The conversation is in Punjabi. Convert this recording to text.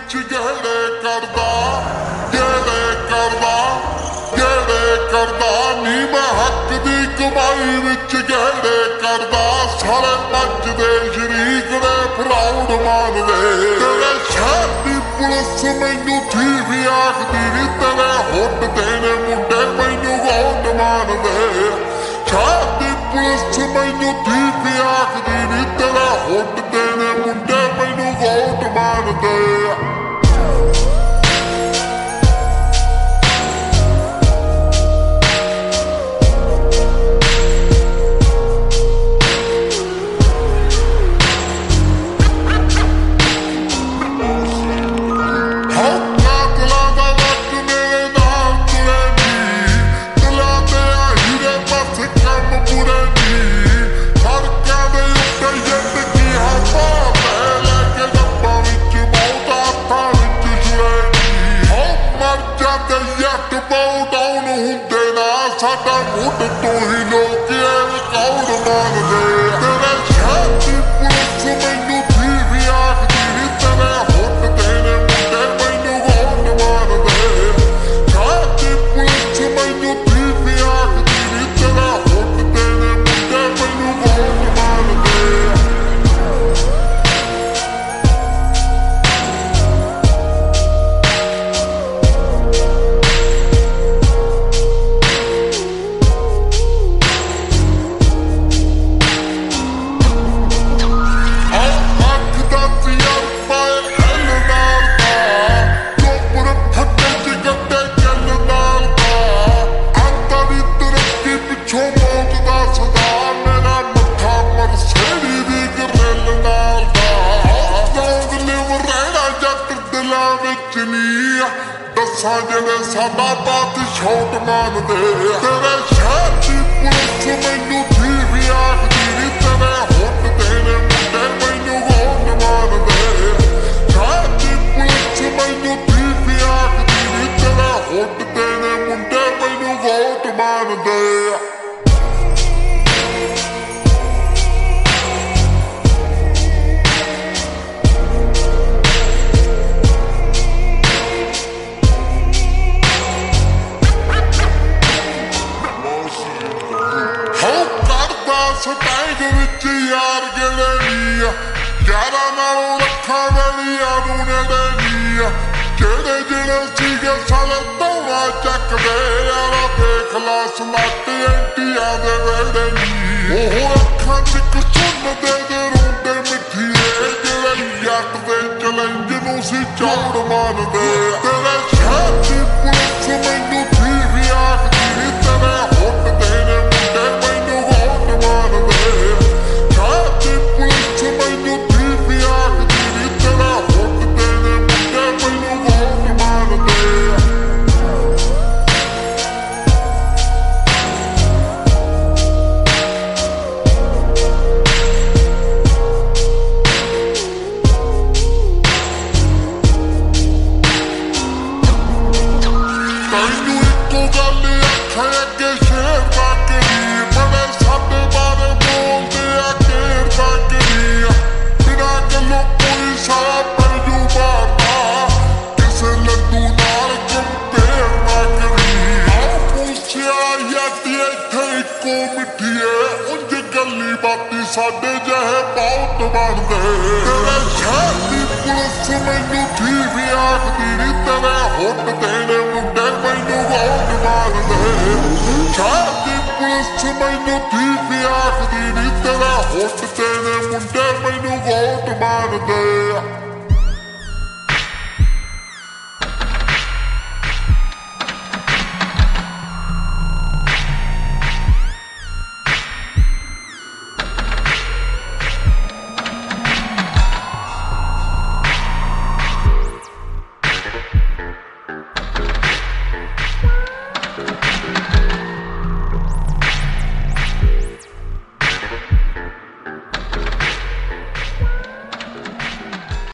ਵਿੱਚ ਗਹਿੜੇ ਕਰਦਾ ਨੀ ਮੈਂ ਹੱਕ ਦੀ ਕਮਾਈ ਵਿੱਚ ਗਹਿੜੇ ਕਰਦਾ। ਸਾਰੇ ਭੱਜਦੇ ਸ਼ਰੀਕ ਨੇ ਫਰਾਉਡ ਮਾਰਦੇ। ਤੇਰੇ ਸ਼ਹਿਰ ਦੀ ਪੁਲਿਸ ਮੈਨੂੰ ਥੀ ਵੀ ਆਖਦੀ ਨੀ ਤੇਰੇ ਹੁੱਟ ਦੇਣੇ ਮੁੰਡੇ ਮੈਨੂੰ ਗੋਡ ਮਾਰਦੇ। ਸ਼ਹਿਰ ਦੀ ਪੁਲਿਸ ਮੈਨੂੰ ਥੀ ਵੀ ਆਖਦੀ ਨੀ ਤੇਰੇ ਹੁੱਟ ਦੇਣੇ ਮੁੰਡੇ ਮੈਨੂੰ ਗੋਡ ਮਾਰਦੇ। ਸਾਡਾ ਮੁੱਢ ਤੋਂ ਹੀ ਲੋਕ ਕੌੜ ਮੰਗਦੇ। ਤੇਰੇ ਸ਼ਹਿਰ ਦੀ ਪੁਲਿਸ ਮੈਨੂੰ ਥੀ ਵੀ ਆਖਦੀ ਨੀ ਤੇਰੇ ਹੁੱਟ ਦੇਣੇ ਮੁੰਡੇ ਮੈਨੂੰ ਗੋਡ ਮਾਰਦੇ। ਸ਼ਹਿਰ ਦੀ ਪੁਲਿਸ ਮੈਨੂੰ ਥੀ ਵੀ ਆਖਦੀ ਨੀ ਤੇਰੇ ਹੁੱਟ ਦੇਣੇ ਮੁੰਡੇ ਮੈਨੂੰ ਗੋਡ ਮਾਰਦੇ। ਦੱਸਾਂ ਜਿਹੜੇ ਸਾਡਾ ਬਾਤ ਛੋਟ ਮੰਨਦੇ। ਤੇਰੇ ਸ਼ਹਿਰ ਦੀ ਪੁਲਿਸ ਮੈਨੂੰ ਥੀ ਵੀ ਆਖਦੀ ਨੀ ਤੇਰੇ ਹੁੱਟ ਦੇਣੇ ਮੁੰਡੇ ਮੈਨੂੰ ਗੋਡ ਮਾਰਦੇ। ਸ਼ਹਿਰ ਦੀ ਪੁਲਿਸ ਮੈਨੂੰ ਥੀ ਵੀ ਆਖਦੀ ਨੀ ਤੇਰੇ ਹੁੱਟ ਦੇਣੇ ਮੁੰਡੇ ਮੈਨੂੰ ਗੋਡ ਮਾਰਦੇ। ਸਟੈਂਡ ਵਿੱਚ ਯਾਰ ਗੇੜੇ ਨੀ ਯਾਰਾਂ ਨਾਲੋਂ ਰੱਖਾਂ ਵੇਲੀਆਂ ਨੂੰ ਨੇੜੇ ਨੀ। ਜਿਹੜੇ ਸੀਗੇ ਸਾਲੇ ਦੌੜਾ ਚੱਕਦੇ ਯਾਰਾ ਦੇਖ ਲਾ ਸਮਾਟ ਐਂਟੀਆਂ ਦੇ ਵੇੜੇ ਨੀ। ਉਹ ਅੱਖਾਂ ਚ ਸੁਣਦੇ ਦੇ ਰੋਂਦੇ ਮਿੱਠੀਏ ਜਿਹੜੇ ਜੱਟ ਦੇ ਚੈਲੰਜ ਨੂੰ ਸੀ ਚੌੜ ਮੰਨਦੇ। ਤੇਰੇ ਸ਼ਹਿਰ ਦੀ ਪੁਲਿਸ ਮੈਨੂੰ ਥੀ ਵੀ ਆਖਦੀ ਨੀ ਤੇਰੇ ਹੁੱਟ ਦੇਣੇ ਮੁੰਡੇ ਮੈਨੂੰ ਗੋਡ ਮਾਰਦੇ। ਸ਼ਹਿਰ ਦੀ ਪੁਲਿਸ ਮੈਨੂੰ ਥੀ ਵੀ ਆਖਦੀ ਨੀ ਤੇਰੇ ਹੁੱਟ ਦੇਣੇ ਮੁੰਡੇ ਮੈਨੂੰ ਗੋਡ ਮਾਰਦੇ। ਤੈਨੂੰ ਇੱਕੋ ਗੱਲ ਆਖਾਂ ਅੱਗੇ ਸ਼ੇਰ ਬਾਕਰੀ ਬੜੇ ਸਾਡੇ ਬਾਰੇ ਬੋਲਦੇ ਆ ਘੇਰ ਬਾਕਰੀ। ਬਿਨਾਂ ਗੱਲੋਂ ਕੋਈ ਸਾਰਾ ਪੈਜੂ ਮਾਰਦਾ ਕਿਸੇ ਲੱਡੂ ਨਾਲ ਕੰਪੇਰ ਨਾ ਕਰੀ। ਆਹ ਪੁੱਛਿਆ ਯਾਤੀ ਇੱਥੇ ਇੱਕੋ ਮਿੱਠੀਏ ਉਂਝ ਗੱਲੀ ਬਾਤੀ ਸਾਡੇ ਜਿਹੇ ਬਹੁਤ ਬਣਦੇ। ਤੇਰੇ ਸ਼ਹਿਰ ਦੀ ਪੁਲਿਸ ਮੈਨੂੰ ਥੀ ਵੀ ਆਖਦੀ ਨੀ ਤੇਰੇ ਹੁੱਟ ਦੇਣੇ ਮੁੰਡੇ ਮੈਨੂੰ ਗੋਡ ਮਾਰਦੇ। ਸ਼ਹਿਰ ਦੀ ਪੁਲਿਸ ਮੈਨੂੰ ਥੀ ਵੀ ਆਖਦੀ ਨੀ ਤੇਰੇ ਹੁੱਟ ਦੇਣੇ ਮੁੰਡੇ ਮੈਨੂੰ ਗੋਡ ਮਾਰਦੇ।